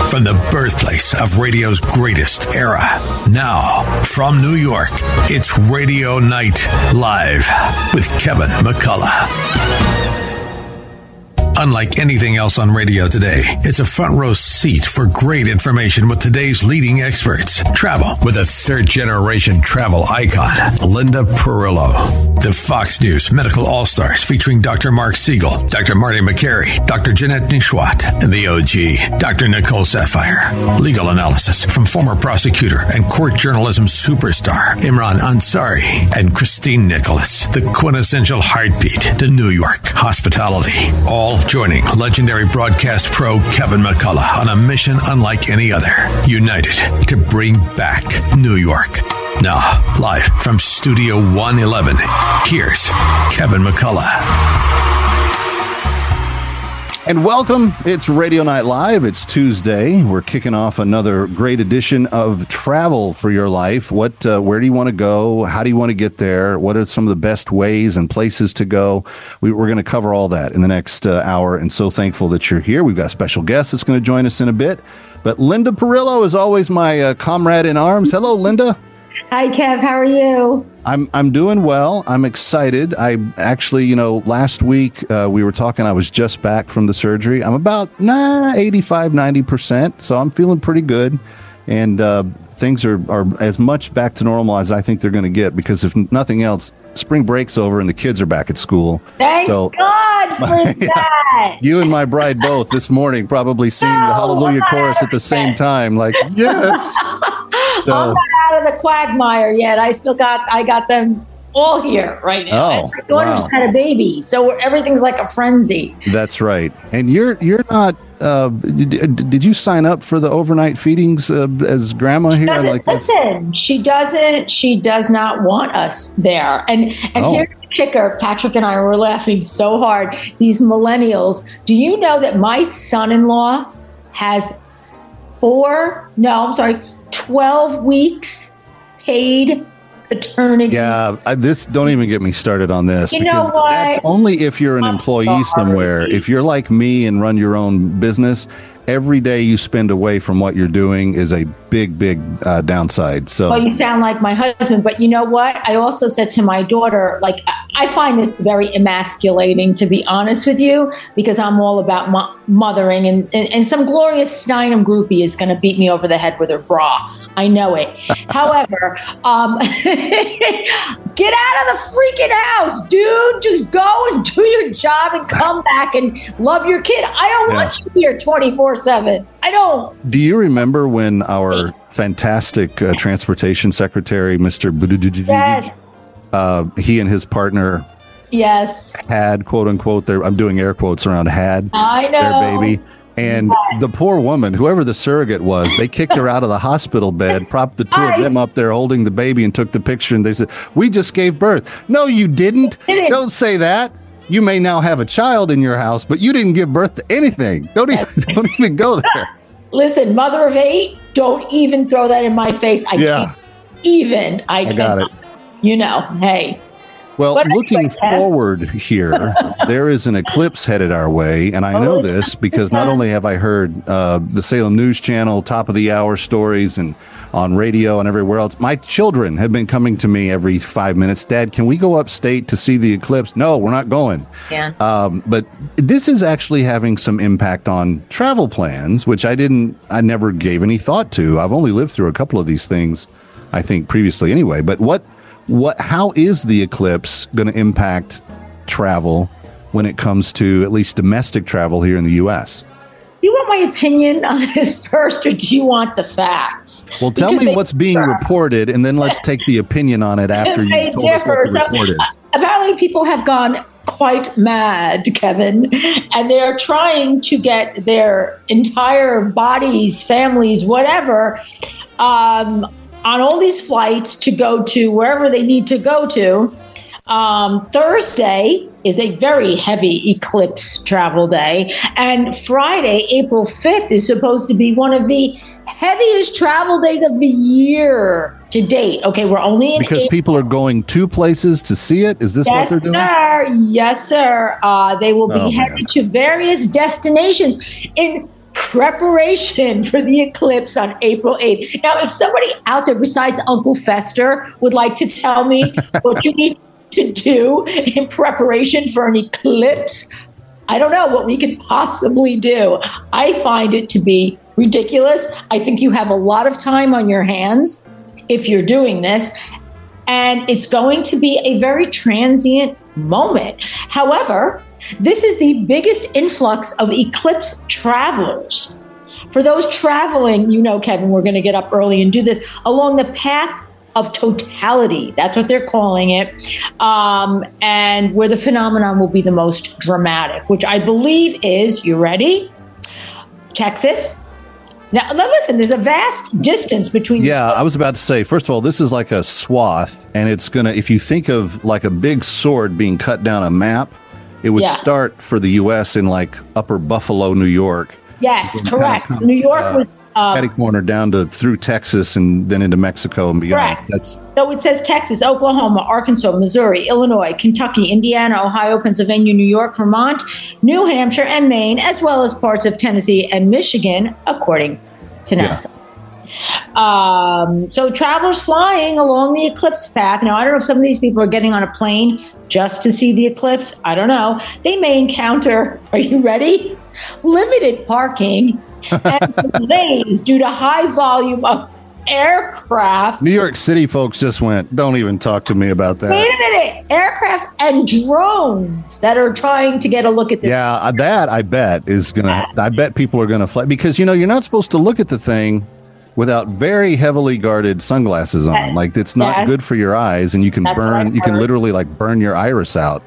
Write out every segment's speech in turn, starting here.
from the birthplace of radio's greatest era. Now, from New York, it's Radio Night Live with Kevin McCullough. Unlike anything else on radio today, it's a front row seat for great information with today's leading experts. Travel with a third-generation travel icon, Linda Perillo. The Fox News Medical All-Stars featuring Dr. Mark Siegel, Dr. Marty McCary, Dr. Jeanette Nishwat, and the OG, Dr. Nicole Sapphire. Legal analysis from former prosecutor and court journalism superstar Imran Ansari and Christine Nicholas. The quintessential heartbeat to New York hospitality. All joining legendary broadcast pro Kevin McCullough on a mission unlike any other. United to bring back New York. Now, live from Studio 111, here's Kevin McCullough. And welcome. It's Radio Night Live. It's Tuesday. We're kicking off another great edition of Travel for Your Life. Where do you want to go? How do you want to get there? What are some of the best ways and places to go? We're going to cover all that in the next hour, and so thankful that you're here. We've got a special guest that's going to join us in a bit. But Linda Perillo is always my comrade in arms. Hello, Linda. Hi, Kev. How are you? I'm doing well. I'm excited. I actually, last week we were talking. I was just back from the surgery. I'm about 85, 90%. So I'm feeling pretty good. And things are as much back to normal as I think they're going to get, because if nothing else, spring break's over and the kids are back at school. Thank God for that. You and my bride both this morning probably sing the Hallelujah chorus at the same time. Like, yes. So, I'm not out of the quagmire yet. I got them all here right now. Oh, my daughter's had a baby, so everything's like a frenzy. That's right. And you're not. Did you sign up for the overnight feedings as grandma here? Listen, she doesn't. She does not want us there. And here's the kicker. Patrick and I were laughing so hard. These millennials. Do you know that my son-in-law has 12 weeks paid paternity? Yeah, don't even get me started on this. You know what? That's only if you're an employee somewhere. If you're like me and run your own business, every day you spend away from what you're doing is a big downside. So, well, you sound like my husband, but you know what? I also said to my daughter, I find this very emasculating, to be honest with you, because I'm all about mothering, and some Gloria Steinem groupie is going to beat me over the head with her bra. I know it. However, get out of the freaking house, dude. Just go and do your job and come back and love your kid. I don't want you here 24/7. I don't. Do you remember when our fantastic transportation secretary, Mr. Yes. He and his partner had, quote unquote, I'm doing air quotes around had their baby. And the poor woman, whoever the surrogate was, they kicked her out of the hospital bed, propped the two of them up there holding the baby, and took the picture. And they said, "We just gave birth." No, you didn't. Don't say that. You may now have a child in your house, but you didn't give birth to anything. Don't even go there. Listen, mother of 8, don't even throw that in my face. I can't even. I got it. Hey. Well, looking forward here, there is an eclipse headed our way, and I know this because not only have I heard the Salem News Channel, top of the hour stories, and on radio and everywhere else, my children have been coming to me every 5 minutes. Dad, can we go upstate to see the eclipse? No, we're not going. Yeah. But this is actually having some impact on travel plans, which I never gave any thought to. I've only lived through a couple of these things, I think, previously anyway. But how is the eclipse going to impact travel when it comes to at least domestic travel here in the U.S.? Do you want my opinion on this first, or do you want the facts? Well, tell me what's being reported, and then let's take the opinion on it after you told us what the report is. Apparently, people have gone quite mad, Kevin, and they're trying to get their entire bodies, families, whatever, on all these flights to go to wherever they need to go to. Thursday is a very heavy eclipse travel day, and Friday, April 5th, is supposed to be one of the heaviest travel days of the year to date. Okay, we're only in because people are going to places to see it. Is this what they're doing? Yes, sir. They will be headed to various destinations in preparation for the eclipse on April 8th. Now, if somebody out there besides Uncle Fester would like to tell me what you need to do in preparation for an eclipse, I don't know what we could possibly do. I find it to be ridiculous. I think you have a lot of time on your hands if you're doing this, and it's going to be a very transient moment. However, this is the biggest influx of eclipse travelers. For those traveling, you know, Kevin, we're going to get up early and do this along the path of totality. That's what they're calling it. And where the phenomenon will be the most dramatic, which I believe is, you ready? Texas. Now, listen, there's a vast distance between. Yeah, I was about to say, first of all, this is like a swath, and it's going to, if you think of like a big sword being cut down a map, it would start for the U.S. in like Upper Buffalo, New York. Yes, correct. New York was Patty corner down to through Texas and then into Mexico and beyond. Correct. So it says Texas, Oklahoma, Arkansas, Missouri, Illinois, Kentucky, Indiana, Ohio, Pennsylvania, New York, Vermont, New Hampshire, and Maine, as well as parts of Tennessee and Michigan, according to NASA. So travelers flying along the eclipse path. Now, I don't know if some of these people are getting on a plane just to see the eclipse. I don't know. They may encounter, are you ready? Limited parking and delays due to high volume of aircraft. New York City folks just went, don't even talk to me about that. Wait a minute. Aircraft and drones that are trying to get a look at this. Yeah, that I bet is going to, I bet people are going to fly because, you know, you're not supposed to look at the thing without very heavily guarded sunglasses on. Like it's not good for your eyes and you can burn, you can literally like burn your iris out.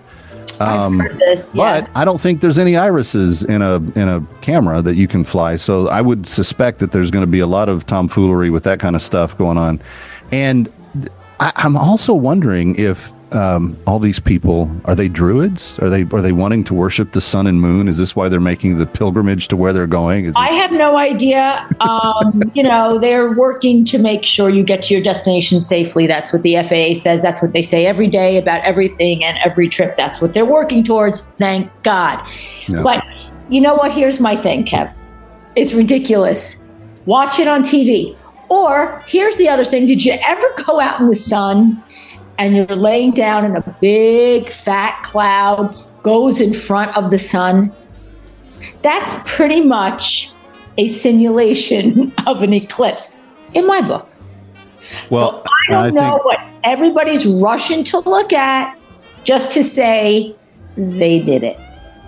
But I don't think there's any irises in a camera that you can fly. So I would suspect that there's going to be a lot of tomfoolery with that kind of stuff going on. And I'm also wondering if all these people, are they druids? Are they wanting to worship the sun and moon? Is this why they're making the pilgrimage to where they're going? I have no idea. You know, they're working to make sure you get to your destination safely. That's what the FAA says. That's what they say every day about everything and every trip. That's what they're working towards. Thank God. Yeah. But you know what? Here's my thing, Kev. It's ridiculous. Watch it on TV. Or here's the other thing. Did you ever go out in the sun and you're laying down and a big fat cloud goes in front of the sun? That's pretty much a simulation of an eclipse in my book. Well, so I don't know what everybody's rushing to look at just to say they did it.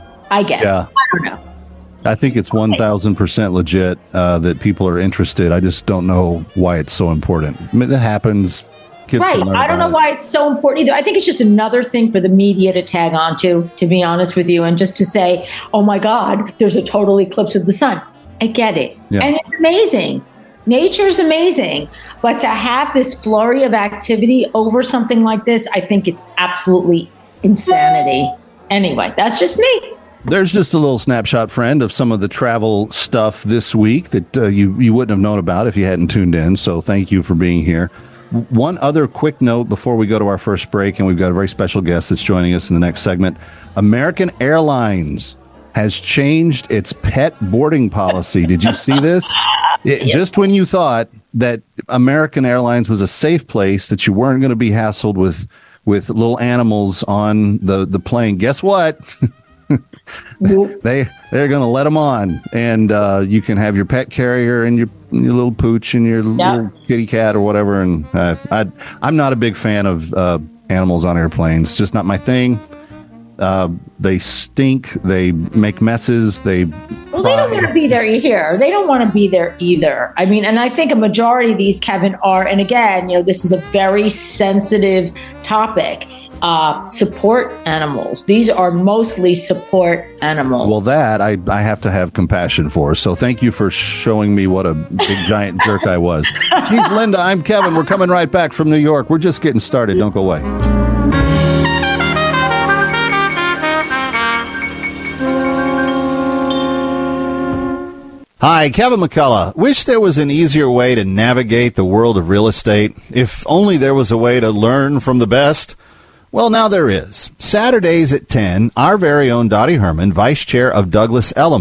I guess. Yeah. I don't know. I think it's 1,000% legit that people are interested. I just don't know why it's so important. I mean, it happens. Right. I don't know why it's so important either. I think it's just another thing for the media to tag onto, to be honest with you, and just to say, oh my God, there's a total eclipse of the sun. I get it. Yeah. And it's amazing. Nature's amazing. But to have this flurry of activity over something like this, I think it's absolutely insanity. Anyway, that's just me. There's just a little snapshot, friend, of some of the travel stuff this week that you wouldn't have known about if you hadn't tuned in. So thank you for being here. One other quick note before we go to our first break, and we've got a very special guest that's joining us in the next segment. American Airlines has changed its pet boarding policy. Did you see this? Just when you thought that American Airlines was a safe place, that you weren't going to be hassled with little animals on the plane, guess what? They're going to let them on, and you can have your pet carrier and your little pooch and your little kitty cat or whatever. And I'm not a big fan of animals on airplanes. It's just not my thing. They stink. They make messes. They don't want to be there either. They don't want to be there either. I mean, and I think a majority of these, Kevin, are, and again, you know, this is a very sensitive topic. Support animals. These are mostly support animals. Well, that I have to have compassion for. So thank you for showing me what a big giant jerk I was. She's Linda. I'm Kevin. We're coming right back from New York. We're just getting started. Don't go away. Hi, Kevin McCullough. Wish there was an easier way to navigate the world of real estate. If only there was a way to learn from the best. Well, now there is. Saturdays at 10, our very own Dottie Herman, Vice Chair of Douglas Elliman,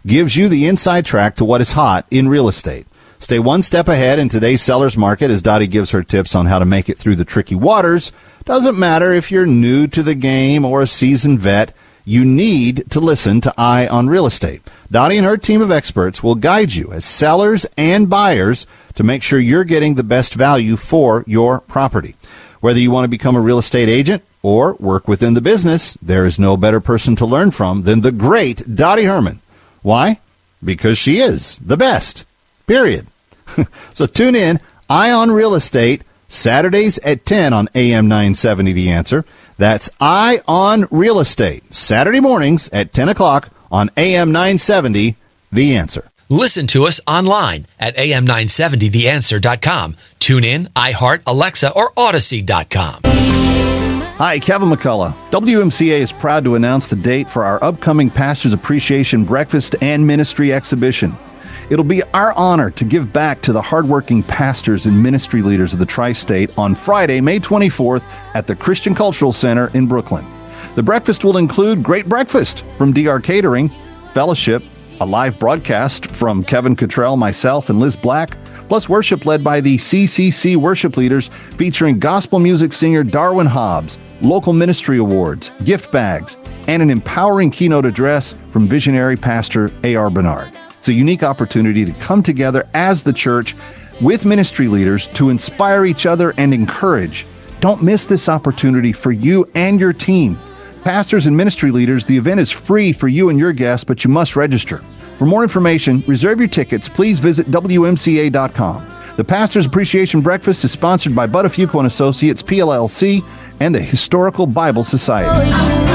gives you the inside track to what is hot in real estate. Stay one step ahead in today's seller's market as Dottie gives her tips on how to make it through the tricky waters. Doesn't matter if you're new to the game or a seasoned vet, you need to listen to Eye on Real Estate. Dottie and her team of experts will guide you as sellers and buyers to make sure you're getting the best value for your property. Whether you want to become a real estate agent or work within the business, there is no better person to learn from than the great Dottie Herman. Why? Because she is the best. Period. So tune in, Eye on Real Estate, Saturdays at 10 on AM 970 The Answer. That's Eye on Real Estate, Saturday mornings at 10 o'clock on AM 970 The Answer. Listen to us online at am970theanswer.com. Tune in, iHeart, Alexa, or Odyssey.com. Hi, Kevin McCullough. WMCA is proud to announce the date for our upcoming Pastors Appreciation Breakfast and Ministry Exhibition. It'll be our honor to give back to the hardworking pastors and ministry leaders of the Tri-State on Friday, May 24th at the Christian Cultural Center in Brooklyn. The breakfast will include great breakfast from DR Catering, fellowship, a live broadcast from Kevin Cottrell, myself, and Liz Black, plus worship led by the CCC worship leaders featuring gospel music singer Darwin Hobbs, local ministry awards, gift bags, and an empowering keynote address from visionary pastor A.R. Bernard. It's a unique opportunity to come together as the church with ministry leaders to inspire each other and encourage. Don't miss this opportunity for you and your team. Pastors and ministry leaders, the event is free for you and your guests, but you must register. For more information, reserve your tickets. Please visit WMCA.com. The Pastors Appreciation Breakfast is sponsored by Buttafuoco & Associates, PLLC, and the Historical Bible Society.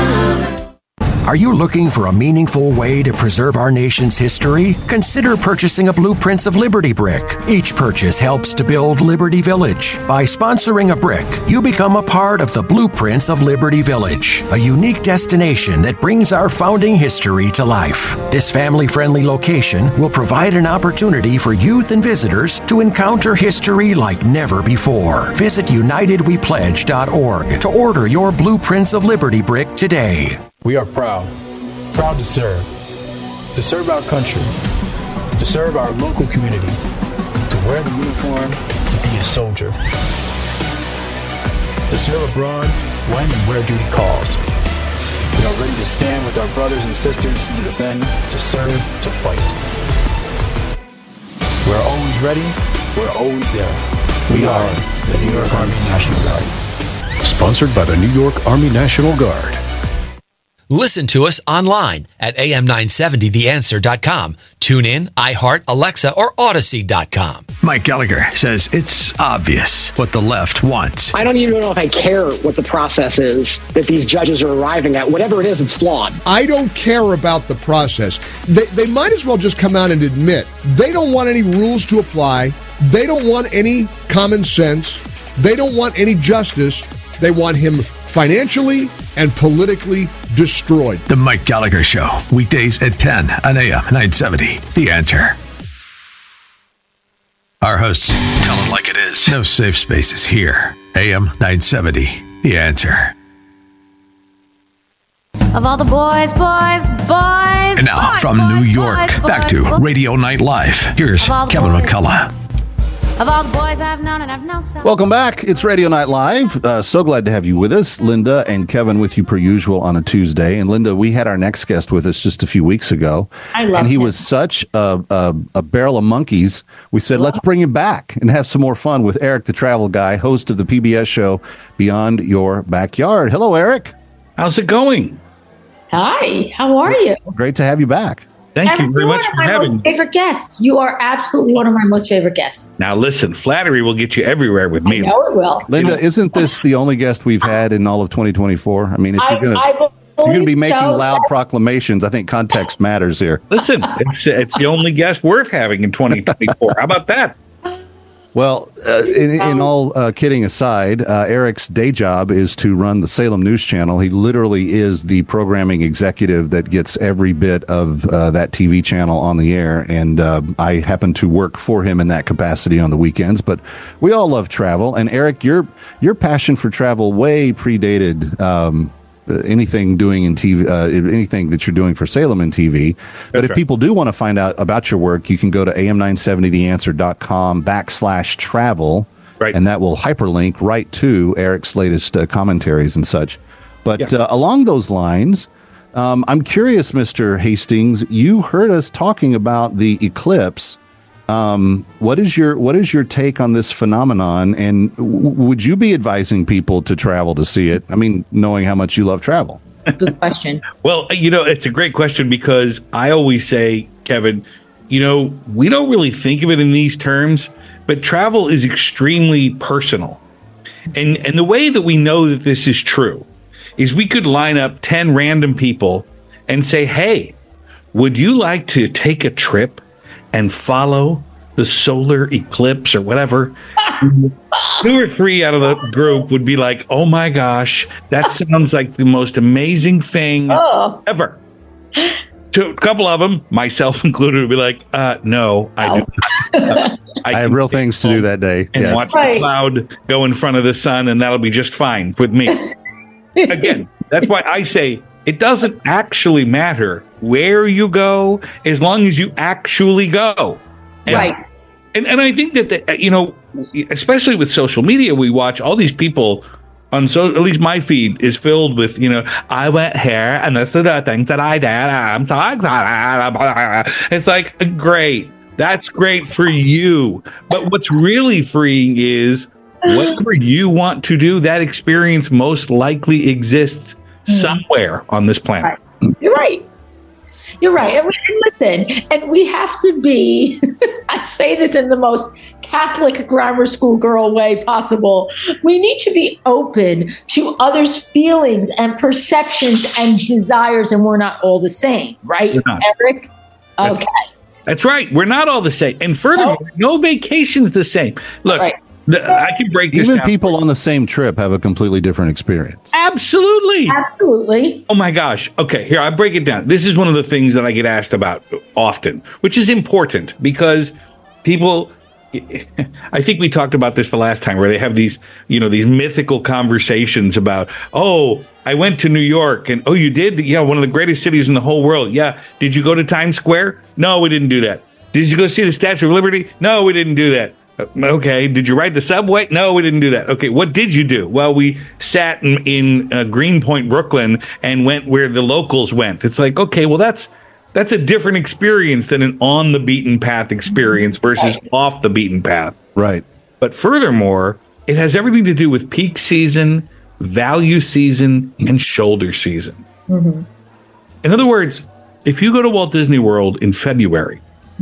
Are you looking for a meaningful way to preserve our nation's history? Consider purchasing a Blueprints of Liberty brick. Each purchase helps to build Liberty Village. By sponsoring a brick, you become a part of the Blueprints of Liberty Village, a unique destination that brings our founding history to life. This family-friendly location will provide an opportunity for youth and visitors to encounter history like never before. Visit UnitedWePledge.org to order your Blueprints of Liberty brick today. We are proud to serve our country, to serve our local communities, to wear the uniform, to be a soldier, to serve abroad when and where duty calls. We are ready to stand with our brothers and sisters to defend, to serve, to fight. We're always ready, we're always there. We are the New York Army National Guard. Sponsored by the New York Army National Guard. Listen to us online at am970theanswer.com. Tune in, iHeart, Alexa, or Odyssey.com. Mike Gallagher says it's obvious what the left wants. I don't even know if I care what the process is that these judges are arriving at. Whatever it is, it's flawed. I don't care about the process. They might as well just come out and admit they don't want any rules to apply. They don't want any common sense. They don't want any justice. They want him financially and politically destroyed. The Mike Gallagher Show, weekdays at 10 on AM 970. The Answer. Our hosts tell it like it is. No safe spaces here. AM 970. The Answer. Of all the boys. And now from New York, back to Radio Night Live. Here's Kevin McCullough. Of all the boys I've known and I've known some. Welcome back. It's Radio Night Live. So glad to have you with us. Linda and Kevin with you per usual on a Tuesday. And Linda, we had our next guest with us just a few weeks ago. And he was such a barrel of monkeys. We said, let's bring him back and have some more fun with Eric the Travel Guy, host of the PBS show Beyond Your Backyard. Hello, Eric. How's it going? Hi. How are you? Great to have you back. Thank you very much for having me. One of my most favorite guests. You are absolutely one of my most favorite guests. Now, listen, flattery will get you everywhere with me. I know it will. Linda, isn't this the only guest we've had in all of 2024? I mean, if you're going to be making loud proclamations, I think context matters here. Listen, it's the only guest worth having in 2024. How about that? Well, in all kidding aside, Eric's day job is to run the Salem News Channel. He literally is the programming executive that gets every bit of that TV channel on the air. And I happen to work for him in that capacity on the weekends. But we all love travel. And Eric, your passion for travel way predated anything doing in TV, anything that you're doing for Salem in TV. But if people do want to find out about your work, you can go to am970theanswer.com/travel. Right. And that will hyperlink right to Eric's latest commentaries and such. But along those lines, I'm curious, Mr. Hastings, you heard us talking about the eclipse. What is your take on this phenomenon? And would you be advising people to travel to see it? I mean, knowing how much you love travel. Good question. Well, it's a great question because I always say, Kevin, we don't really think of it in these terms. But travel is extremely personal. And the way that we know that this is true is we could line up 10 random people and say, hey, would you like to take a trip and follow the solar eclipse or whatever? 2 or 3 out of the group would be like, oh my gosh, that sounds like the most amazing thing ever. To a couple of them, myself included, would be like, no, I do not. I have real things to do that day. And watch the cloud go in front of the sun, and that'll be just fine with me. Again, that's why I say it doesn't actually matter where you go as long as you actually go. And, And I think that, especially with social media, we watch all these people on at least my feed is filled with, I went here and this is the things that I did. I'm so excited. It's like, great. That's great for you. But what's really freeing is whatever you want to do, that experience most likely exists somewhere on this planet. You're right. You're right. And listen, and we have to be, I say this in the most Catholic grammar school girl way possible. We need to be open to others' feelings and perceptions and desires, and we're not all the same, right, Eric? Okay. That's right. We're not all the same. And furthermore, no vacation's the same. Look, I can break this down. Even people on the same trip have a completely different experience. Absolutely. Absolutely. Oh, my gosh. Okay, here, I break it down. This is one of the things that I get asked about often, which is important because people, I think we talked about this the last time, where they have these, these mythical conversations about, oh, I went to New York and, oh, you did? Yeah, one of the greatest cities in the whole world. Yeah. Did you go to Times Square? No, we didn't do that. Did you go see the Statue of Liberty? No, we didn't do that. Okay. Did you ride the subway? No, we didn't do that. Okay. What did you do? Well, we sat in Greenpoint, Brooklyn, and went where the locals went. It's like, okay, well, that's a different experience than an on the beaten path experience versus off the beaten path. Right. But furthermore, it has everything to do with peak season, value season, and shoulder season. Mm-hmm. In other words, if you go to Walt Disney World in February,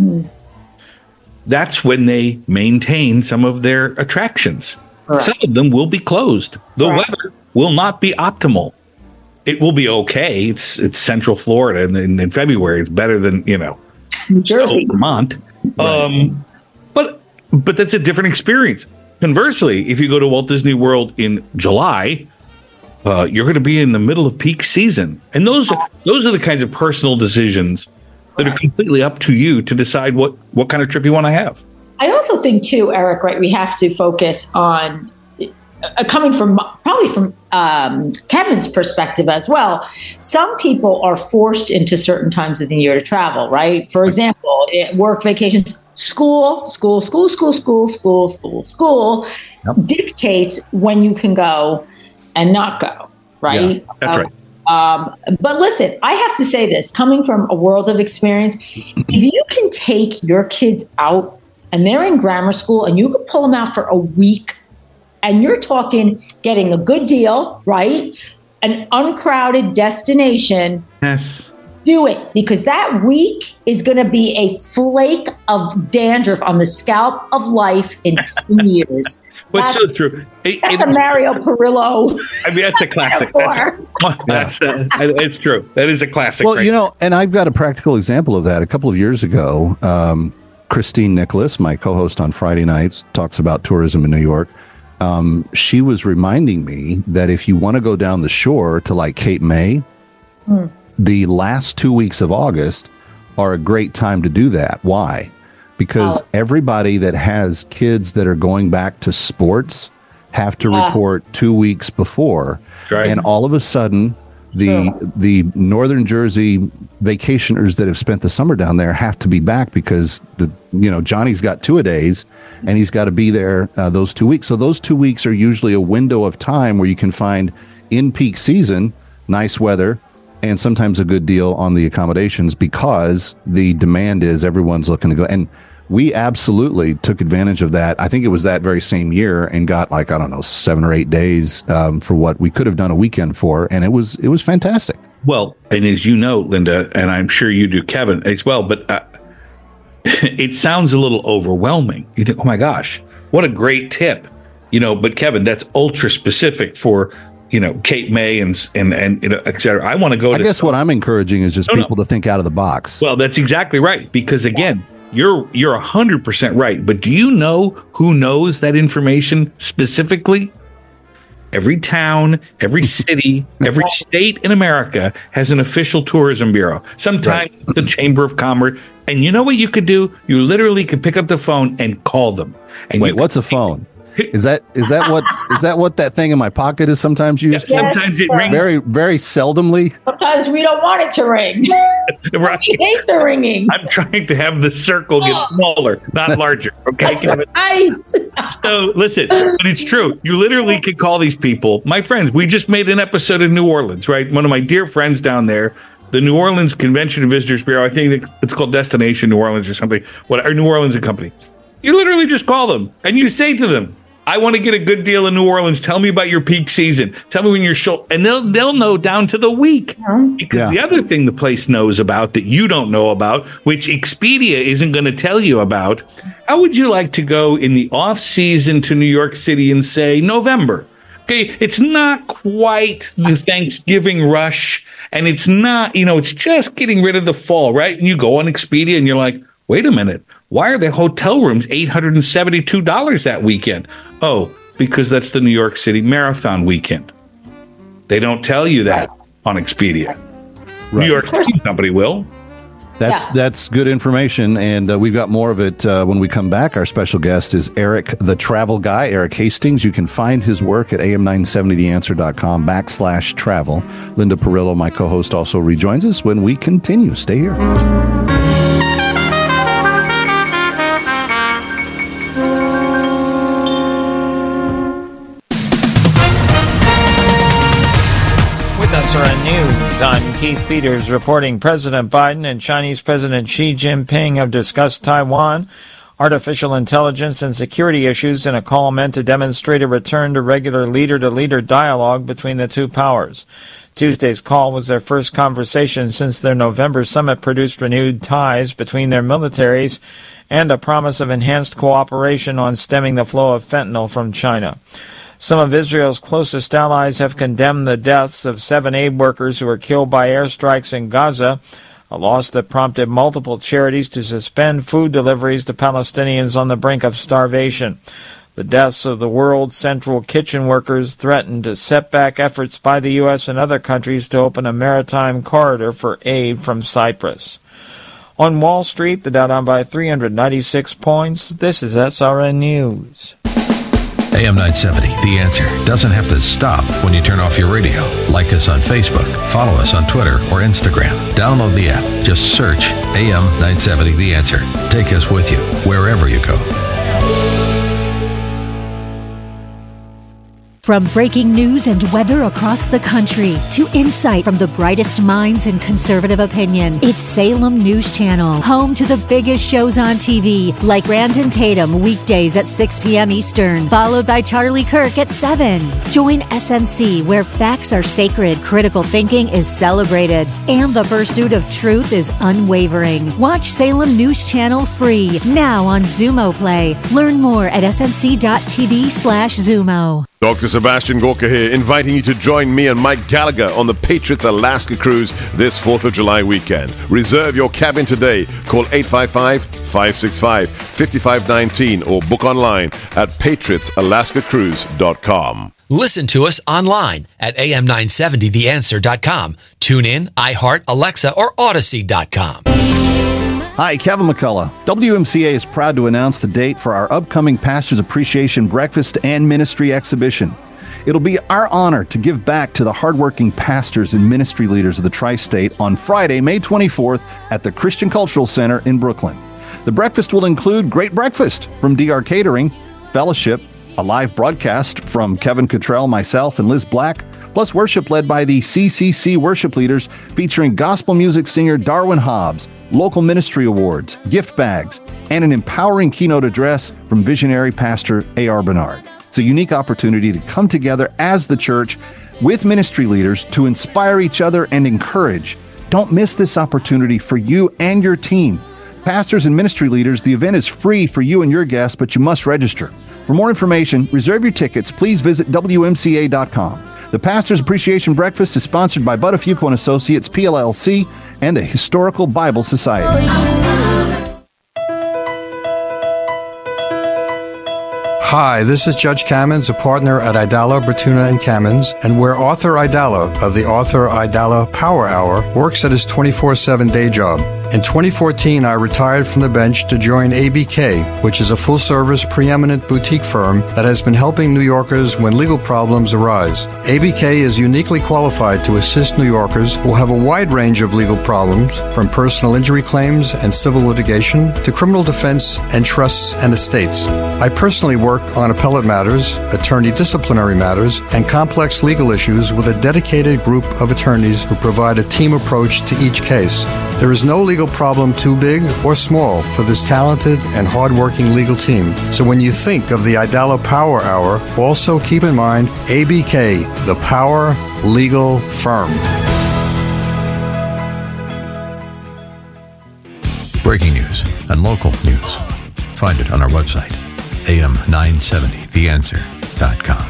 that's when they maintain some of their attractions. Right. Some of them will be closed. The weather will not be optimal. It will be okay. It's Central Florida, and in February, it's better than New Jersey, Vermont. Right. But that's a different experience. Conversely, if you go to Walt Disney World in July, you're going to be in the middle of peak season, and those are the kinds of personal decisions that are completely up to you to decide what kind of trip you want to have. I also think too, Eric, right? We have to focus on coming from Kevin's perspective as well. Some people are forced into certain times of the year to travel, right? For example, work, vacation, school dictates when you can go and not go, right? Yeah, that's right. But listen, I have to say this, coming from a world of experience, if you can take your kids out and they're in grammar school and you can pull them out for a week and you're talking getting a good deal, right? An uncrowded destination. Yes. Do it, because that week is going to be a flake of dandruff on the scalp of life in 10 years. But so true. That's a Mario Perillo. I mean, that's a classic. It's true. That is a classic. Well, and I've got a practical example of that. A couple of years ago, Christine Nicholas, my co-host on Friday nights, talks about tourism in New York. She was reminding me that if you want to go down the shore to like Cape May, the last 2 weeks of August are a great time to do that. Why? Because everybody that has kids that are going back to sports have to report 2 weeks before. Right. And all of a sudden, the Northern Jersey vacationers that have spent the summer down there have to be back because Johnny's got 2-a-days and he's got to be there those 2 weeks. So those 2 weeks are usually a window of time where you can find in peak season, nice weather, and sometimes a good deal on the accommodations because the demand is everyone's looking to go. And we absolutely took advantage of that. I think it was that very same year and got 7 or 8 days for what we could have done a weekend for. And it was fantastic. Well, and as you know, Linda, and I'm sure you do, Kevin, as well, but it sounds a little overwhelming. You think, oh my gosh, what a great tip. But Kevin, that's ultra specific for Cape May and et cetera. I want to go to. I guess what I'm encouraging is just people to think out of the box. Well, that's exactly right. Because again, you're 100% right. But do you know who knows that information specifically? Every town, every city, every state in America has an official tourism bureau. Sometimes the Chamber of Commerce. And you know what you could do? You literally could pick up the phone and call them. And wait, what's a phone? Is that what that thing in my pocket is sometimes used? Yeah, sometimes it rings. Very, very seldomly. Sometimes we don't want it to ring. Right. We hate the ringing. I'm trying to have the circle get smaller, not larger. Okay. So listen, but it's true. You literally can call these people. My friends, we just made an episode in New Orleans, right? One of my dear friends down there, the New Orleans Convention and Visitors Bureau. I think it's called Destination New Orleans or something. Or New Orleans and Company. You literally just call them and you say to them, I want to get a good deal in New Orleans. Tell me about your peak season. Tell me when you're and they'll know down to the week. Because the other thing the place knows about that you don't know about, which Expedia isn't going to tell you about, how would you like to go in the off season to New York City in, say, November? Okay, it's not quite the Thanksgiving rush, and it's not, it's just getting rid of the fall, right? And you go on Expedia and you're like, wait a minute. Why are the hotel rooms $872 that weekend? Oh, because that's the New York City Marathon weekend. They don't tell you that on Expedia. Right. New York City Company will. That's good information, and we've got more of it when we come back. Our special guest is Eric, the travel guy, Eric Hastings. You can find his work at am970theanswer.com/travel. Linda Perillo, my co-host, also rejoins us when we continue. Stay here. SRN News. I'm Keith Peters reporting President Biden and Chinese President Xi Jinping have discussed Taiwan, artificial intelligence, and security issues in a call meant to demonstrate a return to regular leader-to-leader dialogue between the two powers. Tuesday's call was their first conversation since their November summit produced renewed ties between their militaries and a promise of enhanced cooperation on stemming the flow of fentanyl from China. Some of Israel's closest allies have condemned the deaths of 7 aid workers who were killed by airstrikes in Gaza, a loss that prompted multiple charities to suspend food deliveries to Palestinians on the brink of starvation. The deaths of the world's central kitchen workers threatened to set back efforts by the U.S. and other countries to open a maritime corridor for aid from Cyprus. On Wall Street, the Dow down by 396 points. This is SRN News. AM 970, The Answer, doesn't have to stop when you turn off your radio. Like us on Facebook, follow us on Twitter or Instagram. Download the app. Just search AM 970, The Answer. Take us with you wherever you go. From breaking news and weather across the country to insight from the brightest minds and conservative opinion, it's Salem News Channel, home to the biggest shows on TV, like Brandon Tatum weekdays at 6 p.m. Eastern, followed by Charlie Kirk at 7. Join SNC, where facts are sacred, critical thinking is celebrated, and the pursuit of truth is unwavering. Watch Salem News Channel free, now on Xumo Play. Learn more at snc.tv/Xumo. Dr. Sebastian Gorka here, inviting you to join me and Mike Gallagher on the Patriots Alaska Cruise this 4th of July weekend. Reserve your cabin today. Call 855-565-5519 or book online at patriotsalaskacruise.com. Listen to us online at am970theanswer.com. Tune in, iHeart, Alexa, or Odyssey.com. Hi, Kevin McCullough. WMCA is proud to announce the date for our upcoming Pastors Appreciation Breakfast and Ministry Exhibition. It'll be our honor to give back to the hardworking pastors and ministry leaders of the Tri-State on Friday, May 24th at the Christian Cultural Center in Brooklyn. The breakfast will include great breakfast from DR Catering, fellowship, a live broadcast from Kevin Cottrell, myself, and Liz Black, plus worship led by the CCC worship leaders featuring gospel music singer Darwin Hobbs, local ministry awards, gift bags, and an empowering keynote address from visionary pastor A.R. Bernard. It's a unique opportunity to come together as the church with ministry leaders to inspire each other and encourage. Don't miss this opportunity for you and your team. Pastors and ministry leaders, the event is free for you and your guests, but you must register. For more information, reserve your tickets. Please visit WMCA.com. The Pastor's Appreciation Breakfast is sponsored by Buttafuoco & Associates, PLLC, and the Historical Bible Society. Hi, this is Judge Kamins, a partner at Idala, Bertuna & Kamins, and where Arthur Idala of the Arthur Idala Power Hour works at his 24/7 day job. In 2014, I retired from the bench to join ABK, which is a full-service, preeminent boutique firm that has been helping New Yorkers when legal problems arise. ABK is uniquely qualified to assist New Yorkers who have a wide range of legal problems, from personal injury claims and civil litigation to criminal defense and trusts and estates. I personally work on appellate matters, attorney disciplinary matters, and complex legal issues with a dedicated group of attorneys who provide a team approach to each case. There is no legal problem too big or small for this talented and hardworking legal team. So when you think of the Idala Power Hour, also keep in mind ABK, the Power Legal Firm. Breaking news and local news. Find it on our website, am970theanswer.com.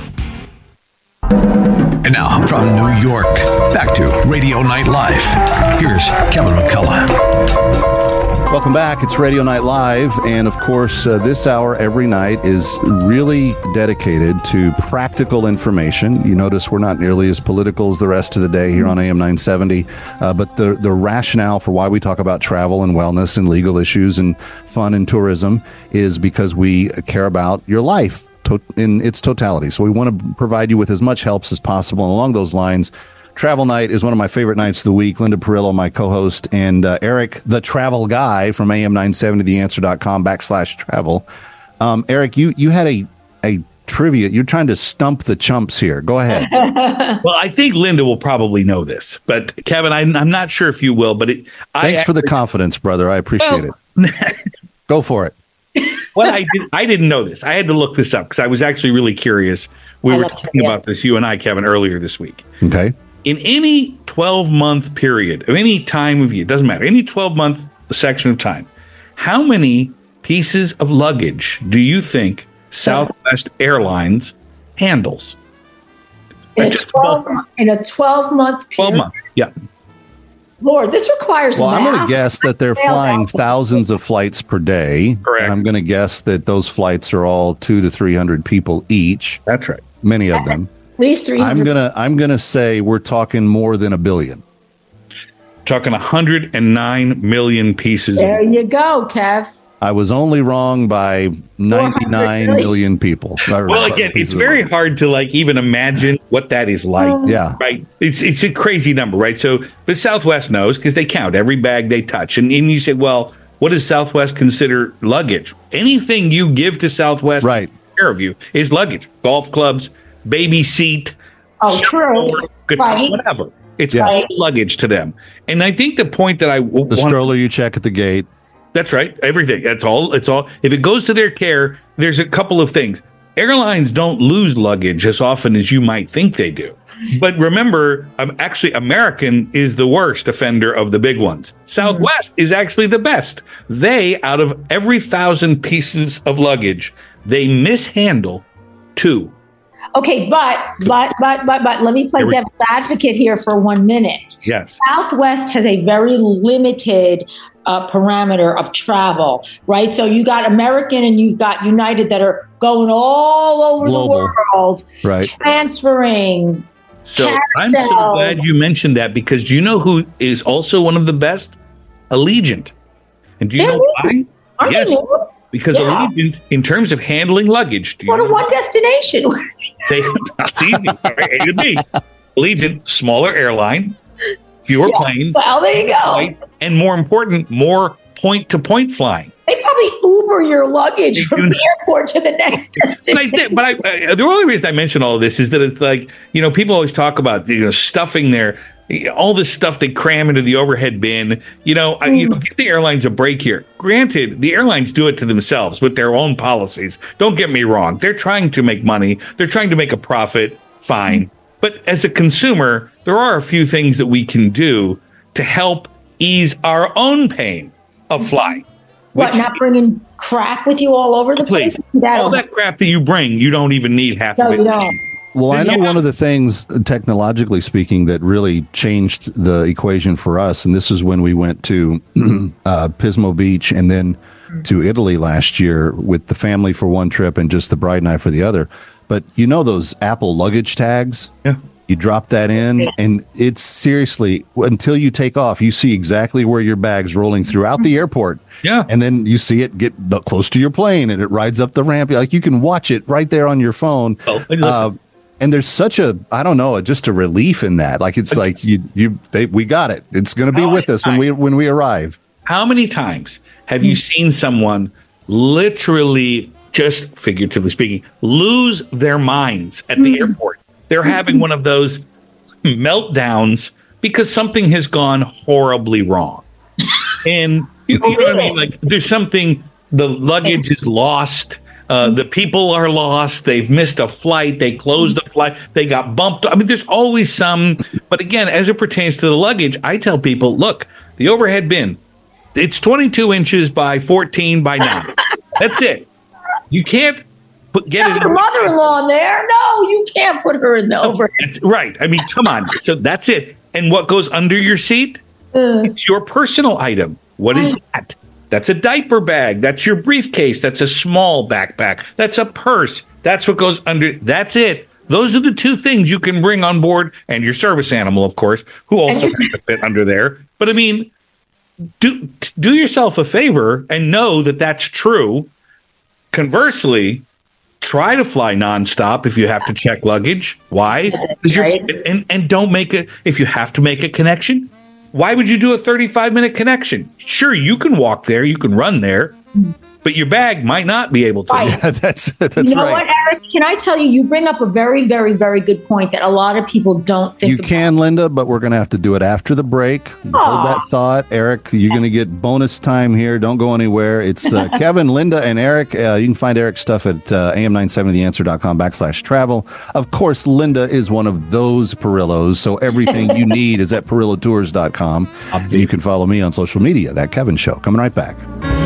And now, from New York, back to Radio Night Live. Here's Kevin McCullough. Welcome back. It's Radio Night Live. And of course, this hour every night is really dedicated to practical information. You notice we're not nearly as political as the rest of the day here on AM 970. But the rationale for why we talk about travel and wellness and legal issues and fun and tourism is because we care about your life in its totality. So we want to provide you with as much help as possible. And along those lines, Travel Night is one of my favorite nights of the week. Linda Perillo, my co-host, and Eric, the travel guy from am970theanswer.com/travel. Eric, you had a trivia. You're trying to stump the chumps here. Go ahead. Well, I think Linda will probably know this, but Kevin, I'm not sure if you will, but thanks for the confidence, brother. I appreciate it. Go for it. Well, I didn't know this. I had to look this up because I was actually really curious. We were talking about this, you and I, Kevin, earlier this week. Okay. In any 12-month period, of any time of year, it doesn't matter, any 12-month section of time, how many pieces of luggage do you think Southwest Airlines handles? In a 12-month period? 12 months, yeah. Lord, this requires I'm going to guess that they're flying thousands of flights per day. Correct. And I'm going to guess that those flights are all 200 to 300 people each. That's right. Many of them. At least 300. I'm gonna say we're talking more than 1 billion. Talking 109 million pieces. There you go, Kev. I was only wrong by 99 million people. Well, again, it's very hard to even imagine what that is like. Yeah. Right. It's a crazy number, right? So, but Southwest knows because they count every bag they touch. And you say, well, what does Southwest consider luggage? Anything you give to Southwest, right, care of you, is luggage. Golf clubs, baby seat, true, guitar, whatever. It's all luggage to them. And I think the point that the stroller you check at the gate. That's right. Everything. That's all. It's all. If it goes to their care, there's a couple of things. Airlines don't lose luggage as often as you might think they do. But remember, actually, American is the worst offender of the big ones. Southwest is actually the best. They, out of every 1,000 pieces of luggage, they mishandle 2. Okay, but let me play devil's advocate here for 1 minute. Yes. Southwest has a very limited parameter of travel, right? So you got American and you've got United that are going all over global, the world, right? Transferring. So I'm so glad you mentioned that, because do you know who is also one of the best? Allegiant. And do you know why? Yes. Because Allegiant, in terms of handling luggage, go to one destination. That's easy. A to B. Allegiant, smaller airline, fewer planes. Well, there you go. Right? And more important, more point-to-point flying. They probably Uber your luggage from the airport to the next destination. But the only reason I mention all of this is that it's like, people always talk about, stuffing their, all this stuff they cram into the overhead bin. Give the airlines a break here. Granted, the airlines do it to themselves with their own policies. Don't get me wrong. They're trying to make money. They're trying to make a profit. Fine. But as a consumer, there are a few things that we can do to help ease our own pain of flying. What, not bringing crap with you all over the place? All that crap that you bring, you don't even need half of it. You don't. Well, I know one of the things, technologically speaking, that really changed the equation for us, and this is when we went to Pismo Beach and then to Italy last year with the family for one trip and just the bride and I for the other. But those Apple luggage tags? Yeah. You drop that in, and it's seriously, until you take off, you see exactly where your bag's rolling throughout the airport. Yeah. And then you see it get close to your plane, and it rides up the ramp. Like, you can watch it right there on your phone. And there's such just a relief in that. Like, it's like we got it. It's going to be with us when we arrive. How many times have you seen someone literally, just figuratively speaking, lose their minds at the airport? They're having one of those meltdowns because something has gone horribly wrong. And you know what I mean? Like, there's something, the luggage is lost. The people are lost. They've missed a flight. They closed the flight. They got bumped. I mean, there's always some. But again, as it pertains to the luggage, I tell people, look, the overhead bin, it's 22 inches by 14 by 9. That's it. You can't get your mother-in-law in there. No, you can't put her in the overhead. That's right. I mean, come on. So that's it. And what goes under your seat? It's your personal item. What is that? That's a diaper bag. That's your briefcase. That's a small backpack. That's a purse. That's what goes under. That's it. Those are the two things you can bring on board, and your service animal, of course, who also fit under there. But I mean, do yourself a favor and know that that's true. Conversely, try to fly nonstop if you have to check luggage. Why? And don't make it. If you have to make a connection, why would you do a 35-minute connection? Sure, you can walk there, you can run there, but your bag might not be able to. Right. Yeah, that's you know what, Eric? Can I tell you, you bring up a very, very, very good point that a lot of people don't think about. You can, Linda, but we're going to have to do it after the break. Hold that thought. Eric, you're going to get bonus time here. Don't go anywhere. It's Kevin, Linda, and Eric. You can find Eric's stuff at am970theanswer.com/travel. Of course, Linda is one of those Perillos, so everything you need is at perillotours.com. And you can follow me on social media, That Kevin Show. Coming right back.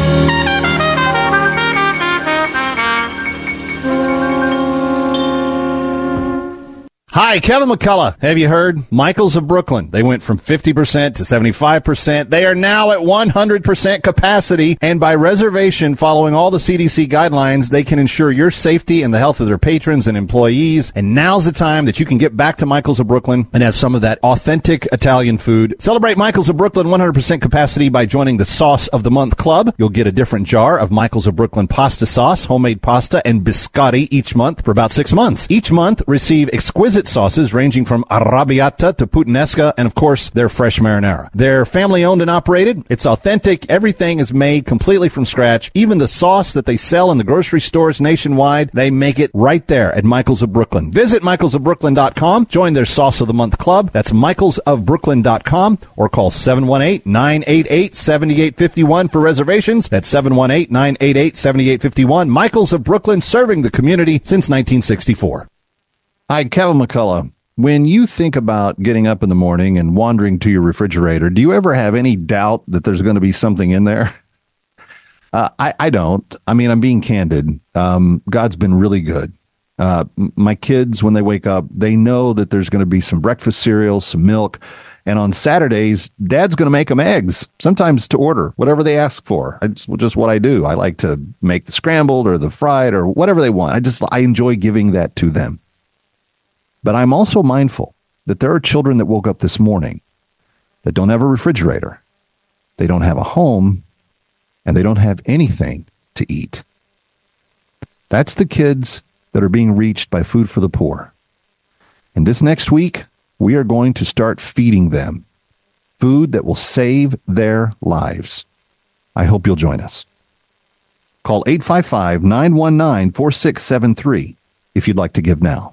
Hi, Kevin McCullough. Have you heard? Michaels of Brooklyn. They went from 50% to 75%. They are now at 100% capacity. And by reservation, following all the CDC guidelines, they can ensure your safety and the health of their patrons and employees. And now's the time that you can get back to Michaels of Brooklyn and have some of that authentic Italian food. Celebrate Michaels of Brooklyn 100% capacity by joining the Sauce of the Month Club. You'll get a different jar of Michaels of Brooklyn pasta sauce, homemade pasta, and biscotti each month for about 6 months. Each month, receive exquisite sauces ranging from arrabbiata to puttanesca and, of course, their fresh marinara. They're family-owned and operated. It's authentic. Everything is made completely from scratch. Even the sauce that they sell in the grocery stores nationwide, they make it right there at Michaels of Brooklyn. Visit michaelsofbrooklyn.com. Join their Sauce of the Month Club. That's michaelsofbrooklyn.com or call 718-988-7851 for reservations. That's 718-988-7851. Michaels of Brooklyn, serving the community since 1964. Hi, Kevin McCullough. When you think about getting up in the morning and wandering to your refrigerator, do you ever have any doubt that there's going to be something in there? I don't. I mean, I'm being candid. God's been really good. My kids, when they wake up, they know that there's going to be some breakfast cereal, some milk. And on Saturdays, Dad's going to make them eggs, sometimes to order, whatever they ask for. It's just what I do. I like to make the scrambled or the fried or whatever they want. I enjoy giving that to them. But I'm also mindful that there are children that woke up this morning that don't have a refrigerator, they don't have a home, and they don't have anything to eat. That's the kids that are being reached by Food for the Poor. And this next week, we are going to start feeding them food that will save their lives. I hope you'll join us. Call 855-919-4673 if you'd like to give now.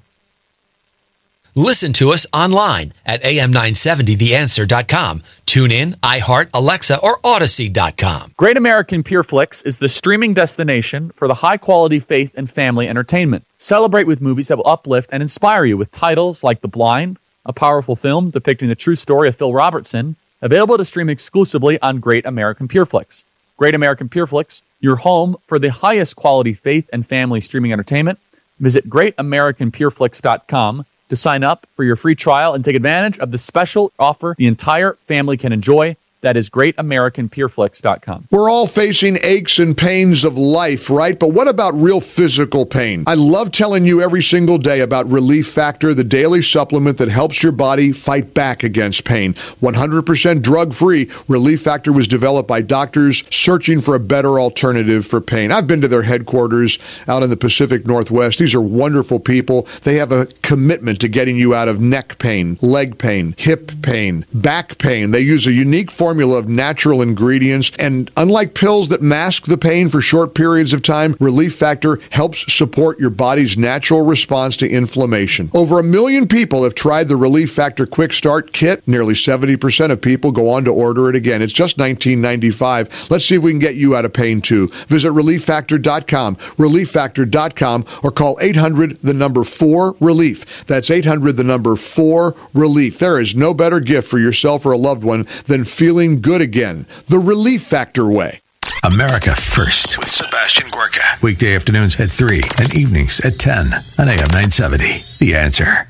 Listen to us online at am970theanswer.com. Tune in, iHeart, Alexa, or Odyssey.com. Great American PureFlix is the streaming destination for the high-quality faith and family entertainment. Celebrate with movies that will uplift and inspire you with titles like The Blind, a powerful film depicting the true story of Phil Robertson, available to stream exclusively on Great American PureFlix. Great American PureFlix, your home for the highest quality faith and family streaming entertainment. Visit greatamericanpureflix.com to sign up for your free trial and take advantage of the special offer the entire family can enjoy. That is greatamericanpureflix.com. We're all facing aches and pains of life, right? But what about real physical pain? I love telling you every single day about Relief Factor, the daily supplement that helps your body fight back against pain. 100% drug-free, Relief Factor was developed by doctors searching for a better alternative for pain. I've been to their headquarters out in the Pacific Northwest. These are wonderful people. They have a commitment to getting you out of neck pain, leg pain, hip pain, back pain. They use a unique formula of natural ingredients, and unlike pills that mask the pain for short periods of time, Relief Factor helps support your body's natural response to inflammation. Over 1 million people have tried the Relief Factor Quick Start Kit. Nearly 70% of people go on to order it again. It's just $19.95. Let's see if we can get you out of pain too. Visit ReliefFactor.com, ReliefFactor.com, or call 800-4-RELIEF. That's 800-4-RELIEF. There is no better gift for yourself or a loved one than feeling good again. The Relief Factor way. America First with Sebastian Gorka. Weekday afternoons at 3 and evenings at 10 on AM 970. The Answer.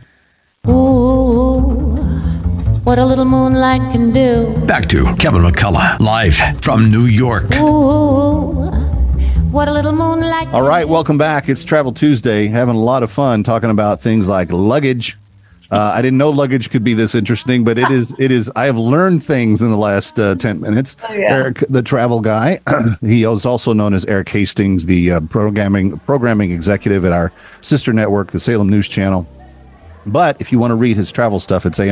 Ooh, what a little moonlight can do. Back to Kevin McCullough, live from New York. Ooh, what a little moonlight can All right, welcome back. It's Travel Tuesday. Having a lot of fun talking about things like luggage. I didn't know luggage could be this interesting, but it is. I have learned things in the last 10 minutes. Oh, yeah. Eric, the travel guy, he is also known as Eric Hastings, the programming executive at our sister network, the Salem News Channel. But if you want to read his travel stuff, it's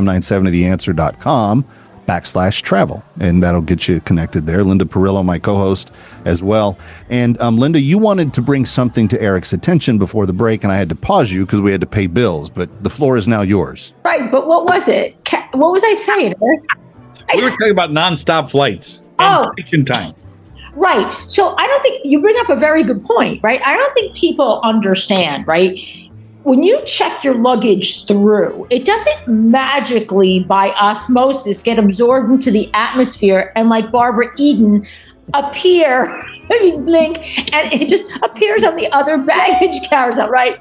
am970theanswer.com/travel, and that'll get you connected there. Linda Perillo, my co-host, as well. And Linda, you wanted to bring something to Eric's attention before the break, and I had to pause you because we had to pay bills, but the floor is now yours. Right, but what was it? What was I saying, Eric? We were talking about nonstop flights and kitchen time. Right. So I don't think you bring up a very good point, right? I don't think people understand, right? When you check your luggage through, it doesn't magically, by osmosis, get absorbed into the atmosphere and, like Barbara Eden, appear, blink, and it just appears on the other baggage carousel, right?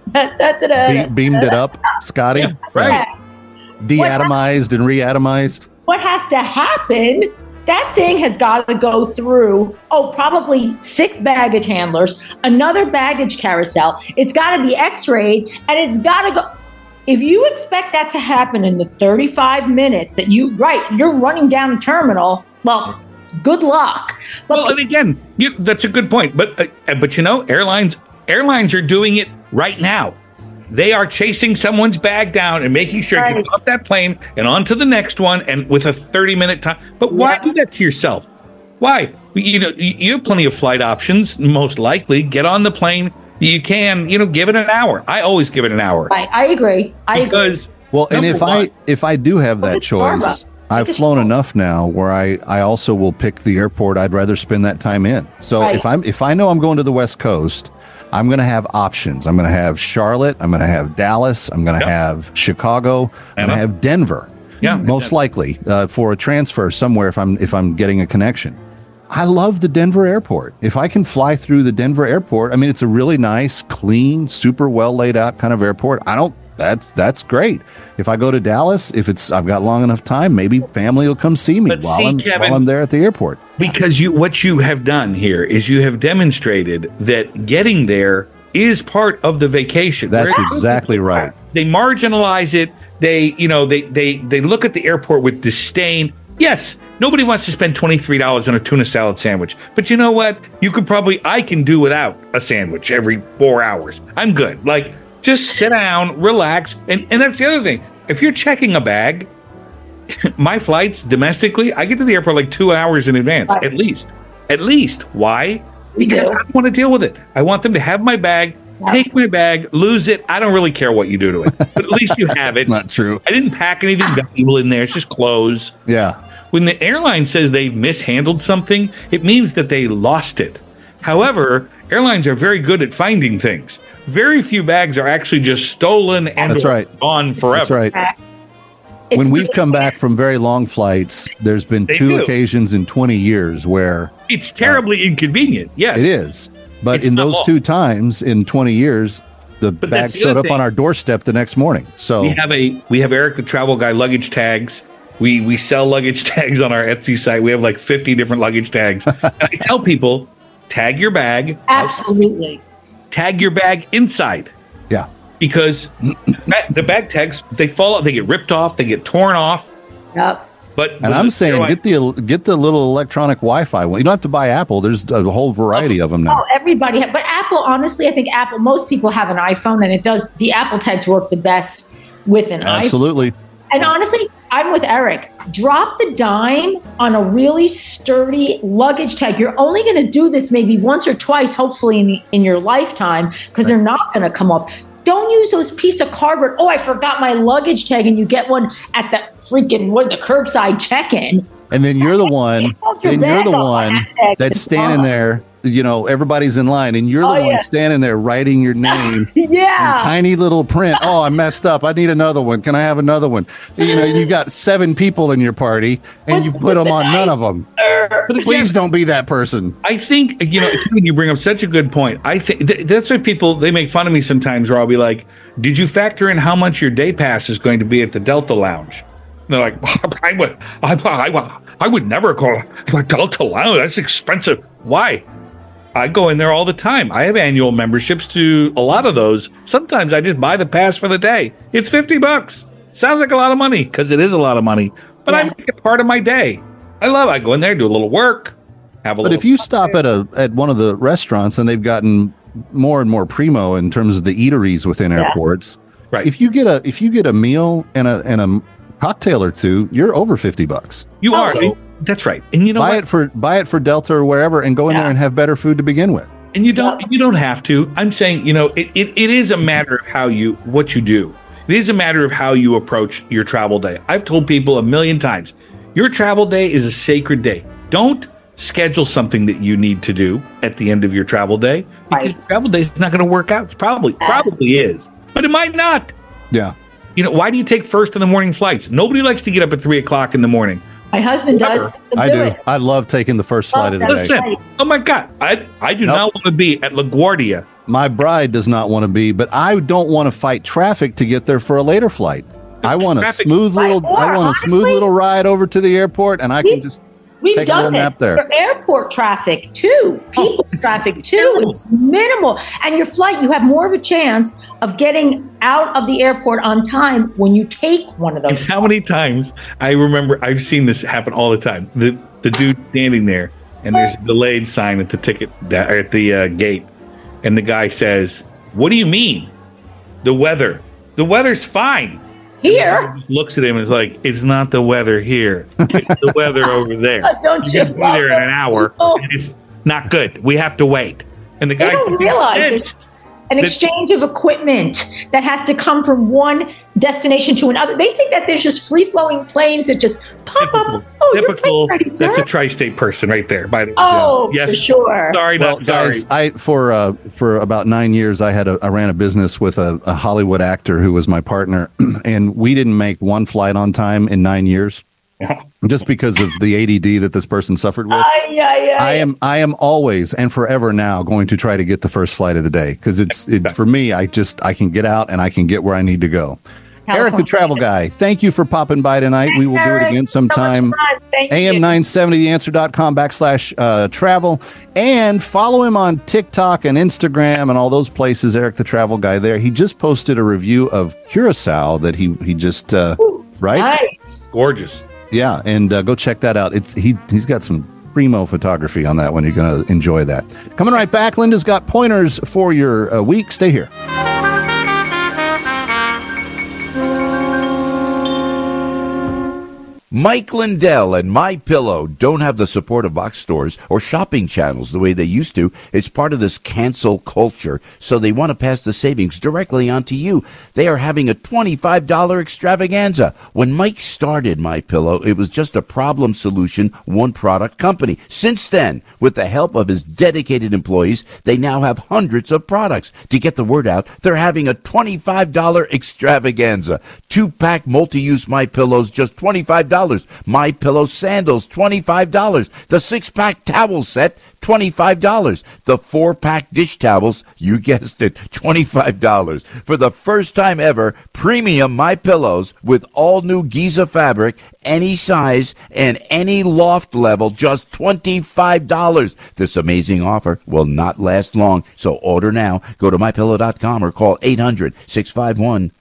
Beamed it up, Scotty. Yeah, right. Deatomized and reatomized. What has to happen? That thing has got to go through, probably 6 baggage handlers, another baggage carousel. It's got to be x-rayed, and it's got to go. If you expect that to happen in the 35 minutes that you're running down the terminal, well, good luck. But and again, that's a good point. But airlines are doing it right now. They are chasing someone's bag down and making sure it gets off that plane and onto the next one, and with a 30-minute time. But why do that to yourself? Why? You have plenty of flight options, most likely. Get on the plane. You can, give it an hour. I always give it an hour. Right. I agree. Well, and if I do have that choice, I've flown enough now where I also will pick the airport I'd rather spend that time in. So if I know I'm going to the West Coast, I'm going to have options. I'm going to have Charlotte. I'm going to have Dallas. I'm going to have Chicago. I'm going to have Denver. Yeah, most likely for a transfer somewhere if I'm getting a connection. I love the Denver airport. If I can fly through the Denver airport, I mean, it's a really nice, clean, super well laid out kind of airport. That's great. If I go to Dallas, I've got long enough time, maybe family will come see me while I'm there at the airport. Because what you have done here is you have demonstrated that getting there is part of the vacation. That's exactly right. They marginalize it. They look at the airport with disdain. Yes, nobody wants to spend $23 on a tuna salad sandwich. But you know what? I can do without a sandwich every 4 hours. I'm good. Just sit down, relax. And that's the other thing. If you're checking a bag, my flights domestically, I get to the airport like 2 hours in advance, right. At least. Why? Because I don't want to deal with it. I want them to have my bag, take my bag, lose it. I don't really care what you do to it. But at least you have it. Not true. I didn't pack anything valuable in there. It's just clothes. Yeah. When the airline says they mishandled something, it means that they lost it. However, airlines are very good at finding things. Very few bags are actually just stolen and gone forever. That's right. When we've come back from very long flights, there's been two occasions in 20 years where... It's terribly inconvenient, yes. It is. But in those 2 times in 20 years, the bag showed up on our doorstep the next morning. So we have Eric the Travel Guy luggage tags. We sell luggage tags on our Etsy site. We have like 50 different luggage tags. And I tell people, tag your bag. Absolutely. Tag your bag inside. Yeah. Because the bag tags, they fall out, they get ripped off, they get torn off. Yep. And I'm saying get the little electronic Wi-Fi one. You don't have to buy Apple. There's a whole variety of them now. Oh, everybody. But Apple, honestly, I think most people have an iPhone, and the Apple tags work the best with an iPhone. Absolutely. And honestly, I'm with Eric. Drop the dime on a really sturdy luggage tag. You're only going to do this maybe once or twice, hopefully in your lifetime, because they're not going to come off. Don't use those piece of cardboard. Oh, I forgot my luggage tag, and you get one at the the curbside check-in. And then you're the one. That's standing there. You know, everybody's in line, and you're the one standing there writing your name. In tiny little print. Oh, I messed up. I need another one. Can I have another one? You know, you've got 7 people in your party, and you've put them on none of them. Please don't be that person. I think, you bring up such a good point. I think that's why people, they make fun of me sometimes, where I'll be like, did you factor in how much your day pass is going to be at the Delta Lounge? And they're like, I would never call a Delta Lounge. That's expensive. Why? I go in there all the time. I have annual memberships to a lot of those. Sometimes I just buy the pass for the day. It's $50. Sounds like a lot of money, because it is a lot of money. But I make it part of my day. I love it. I go in there, do a little work, But if you stop at one of the restaurants, and they've gotten more and more primo in terms of the eateries within airports, right? If you get a meal and a cocktail or two, you're over $50. You are. That's right. And you know, buy it for Delta or wherever, and go in there and have better food to begin with. And you don't have to. I'm saying, it is a matter of what you do. It is a matter of how you approach your travel day. I've told people a million times, your travel day is a sacred day. Don't schedule something that you need to do at the end of your travel day, because your travel day is not going to work out. It probably is, but it might not. Yeah. Why do you take first in the morning flights? Nobody likes to get up at 3:00 in the morning. My husband does. I do. I love taking the first flight of the day. Oh my God. I do not want to be at LaGuardia. My bride does not want to be, but I don't want to fight traffic to get there for a later flight. I want a smooth little ride over to the airport, and I can just take a little nap there. For airport traffic too, people traffic too, is minimal. And your flight, you have more of a chance of getting out of the airport on time when you take one of those. And how many times I remember, I've seen this happen all the time. The dude standing there, and there's a delayed sign at the gate, and the guy says, "What do you mean? The weather? The weather's fine." Here, looks at him and is like, "It's not the weather here. It's the weather over there. Don't you be there in an hour. And it's not good. We have to wait." And the guy don't realize there's an exchange of equipment that has to come from one destination to another. They think that there's just free-flowing planes that just pop up. Oh, typical. That's a tri-state person right there. By the way, yes, for sure. Sorry, guys. For about 9 years, I ran a business with a Hollywood actor who was my partner, and we didn't make one flight on time in 9 years. Just because of the ADD that this person suffered with. I am always and forever now going to try to get the first flight of the day, because for me, I can get out and I can get where I need to go. Eric the Travel Guy, thank you for popping by tonight. We will do it again sometime. AM970theanswer.com/travel, and follow him on TikTok and Instagram and all those places. Eric the Travel Guy there. He just posted a review of Curacao that he just Nice. Gorgeous. Yeah, and go check that out. He's got some primo photography on that one. You're going to enjoy that. Coming right back, Linda's got pointers for your week. Stay here. Mike Lindell and MyPillow don't have the support of box stores or shopping channels the way they used to. It's part of this cancel culture, so they want to pass the savings directly on to you. They are having a $25 extravaganza. When Mike started MyPillow, it was just a problem solution, one product company. Since then, with the help of his dedicated employees, they now have hundreds of products. To get the word out, they're having a $25 extravaganza. 2-pack multi-use MyPillows, just $25. MyPillow sandals, $25. The 6-pack towel set, $25. The 4-pack dish towels, you guessed it, $25. For the first time ever, premium MyPillows with all new Giza fabric, any size and any loft level, just $25. This amazing offer will not last long, so order now. Go to MyPillow.com or call 800-651-0798.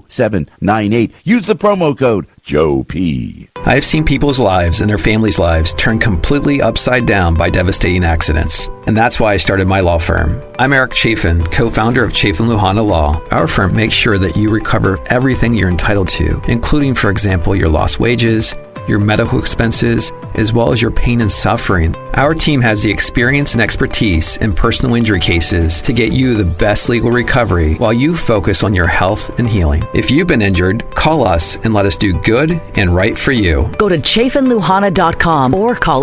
Use the promo code Joe P. I've seen people's lives and their families' lives turn completely upside down by devastating accidents. And that's why I started my law firm. I'm Eric Chafin, co-founder of Chafin Luhana Law. Our firm makes sure that you recover everything you're entitled to, including, for example, your lost wages, your medical expenses, as well as your pain and suffering. Our team has the experience and expertise in personal injury cases to get you the best legal recovery while you focus on your health and healing. If you've been injured, call us and let us do good and right for you. Go to ChafinLuhana.com or call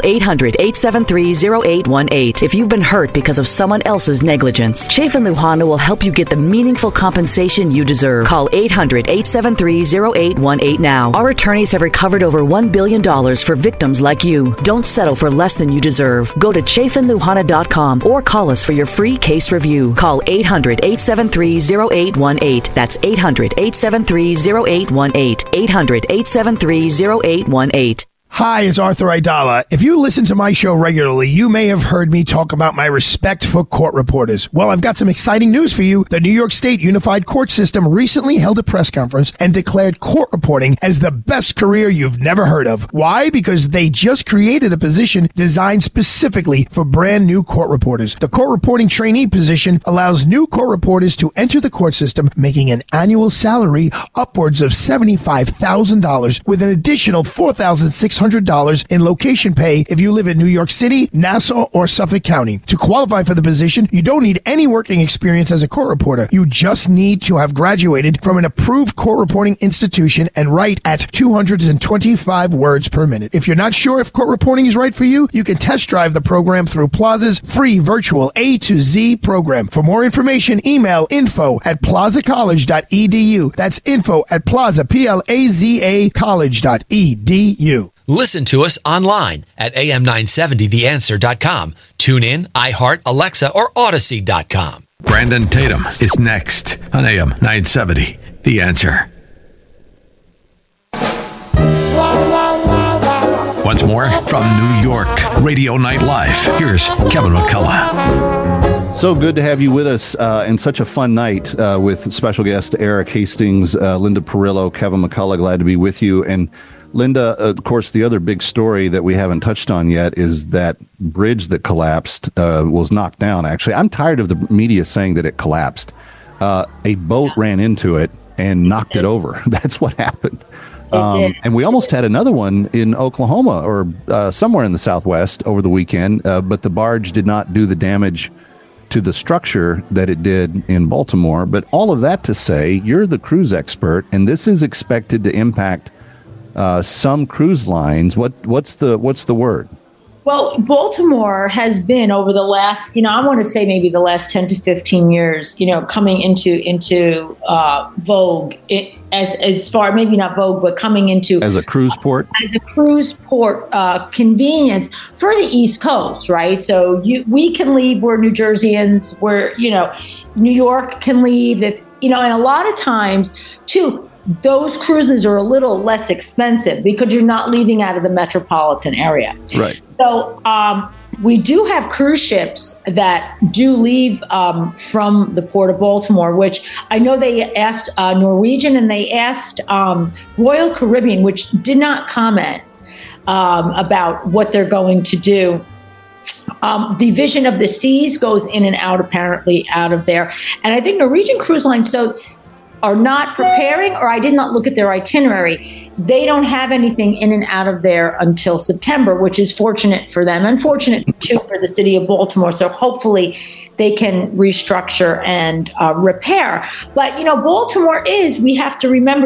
800-873-0818 if you've been hurt because of someone else's negligence. Chafin Luhana will help you get the meaningful compensation you deserve. Call 800-873-0818 now. Our attorneys have recovered over $1 billion for victims like you. Don't settle for less than you deserve. Go to ChafinLuhana.com or call us for your free case review. Call 800-873-0818. That's 800-873-0818. 800-873-0818. Hi, it's Arthur Aidala. If you listen to my show regularly, you may have heard me talk about my respect for court reporters. Well, I've got some exciting news for you. The New York State Unified Court System recently held a press conference and declared court reporting as the best career you've never heard of. Why? Because they just created a position designed specifically for brand new court reporters. The court reporting trainee position allows new court reporters to enter the court system, making an annual salary upwards of $75,000 with an additional $4,600 in location pay if you live in New York City, Nassau, or Suffolk County. To qualify for the position, you don't need any working experience as a court reporter. You just need to have graduated from an approved court reporting institution and write at 225 words per minute. If you're not sure if court reporting is right for you, you can test drive the program through Plaza's free virtual A to Z program. For more information, email info@plazacollege.edu. That's info@plaza, Plaza college.edu. Listen to us online at am970theanswer.com. Tune in, iHeart, Alexa, or Odyssey.com. Brandon Tatum is next on AM 970. The Answer. Once more from New York, Radio Night Live. Here's Kevin McCullough. So good to have you with us and such a fun night with special guest Eric Hastings, Linda Perillo, Kevin McCullough. Glad to be with you. And Linda, of course, the other big story that we haven't touched on yet is that bridge that collapsed, was knocked down, actually. I'm tired of the media saying that it collapsed. A boat ran into it and knocked it over. That's what happened. And we almost had another one in Oklahoma or somewhere in the Southwest over the weekend, but the barge did not do the damage to the structure that it did in Baltimore. But all of that to say, you're the cruise expert, and this is expected to impact some cruise lines. What's the word? Well, Baltimore has been over the last, I want to say maybe the last 10 to 15 years, coming into vogue as far, maybe not vogue, but coming into as a cruise port, convenience for the East Coast, right? So we can leave. We're New Jerseyans. New York can leave and a lot of times too, those cruises are a little less expensive because you're not leaving out of the metropolitan area. Right. So we do have cruise ships that do leave from the Port of Baltimore, which I know they asked Norwegian and they asked Royal Caribbean, which did not comment about what they're going to do. The Vision of the Seas goes in and out, apparently, out of there. And I think Norwegian Cruise Line, so are not preparing, or I did not look at their itinerary. They don't have anything in and out of there until September, which is fortunate for them, unfortunate too for the city of Baltimore. So hopefully they can restructure and repair. But, Baltimore we have to remember,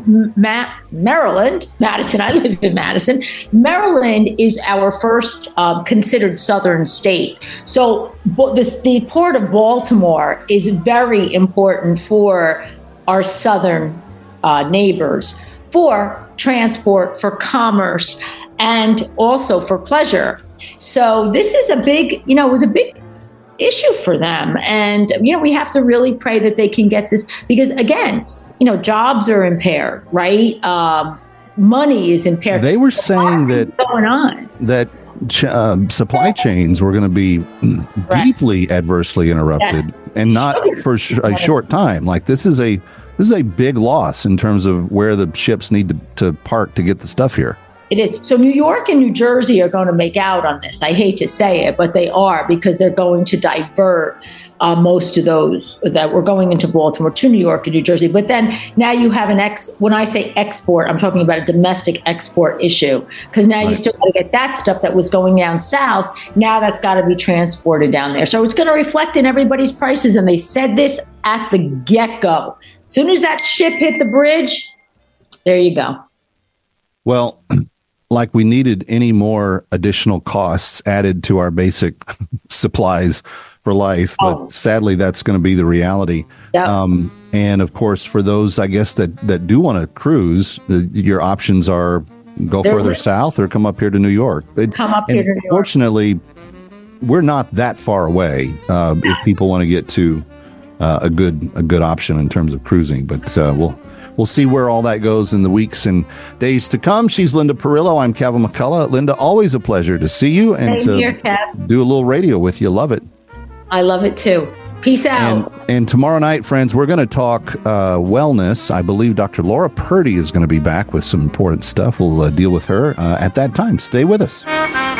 Maryland, Madison, I live in Madison. Maryland is our first considered southern state. So the port of Baltimore is very important for our southern neighbors, for transport, for commerce, and also for pleasure. So this is it was a big issue for them. And, we have to really pray that they can get this, because again, jobs are impaired, right? Money is impaired. They were saying that going on, that supply chains were going to be deeply adversely interrupted, and not for a short time. Like this is a big loss in terms of where the ships need to park to get the stuff here. It is. So New York and New Jersey are going to make out on this. I hate to say it, but they are, because they're going to divert most of those that were going into Baltimore to New York and New Jersey. But then now you have when I say export, I'm talking about a domestic export issue, because now you still got to get that stuff that was going down south. Now that's got to be transported down there. So it's going to reflect in everybody's prices. And they said this at the get-go. As soon as that ship hit the bridge, there you go. Well, like we needed any more additional costs added to our basic supplies for life. But sadly, that's going to be the reality. Yep. And of course, for those, I guess, that do want to cruise, your options are go further south or come up here to New York. Come up here to New York. Fortunately, we're not that far away if people want to get to a good option in terms of cruising. But we'll see where all that goes in the weeks and days to come. She's Linda Perillo. I'm Kevin McCullough. Linda, always a pleasure to see you and to do a little radio with you. Love it. I love it too. Peace out. And tomorrow night, friends, we're going to talk wellness. I believe Dr. Laura Purdy is going to be back with some important stuff. We'll deal with her at that time. Stay with us.